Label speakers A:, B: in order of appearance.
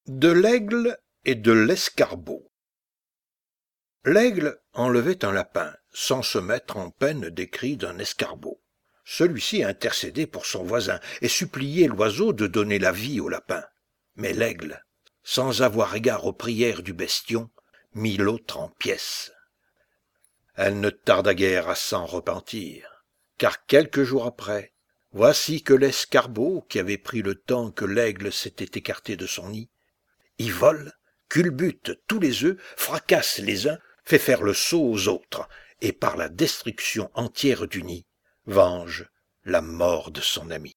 A: De l'aigle et de l'escarbot. L'aigle enlevait un lapin, sans se mettre en peine des cris d'un escarbot. Celui-ci intercédait pour son voisin et suppliait l'oiseau de donner la vie au lapin. Mais l'aigle, sans avoir égard aux prières du bestion, mit l'autre en pièces. Elle ne tarda guère à s'en repentir, car quelques jours après, voici que l'escarbot, qui avait pris le temps que l'aigle s'était écarté de son nid, y vole, culbute tous les œufs, fracasse les uns, fait faire le saut aux autres, et par la destruction entière du nid, venge la mort de son ami.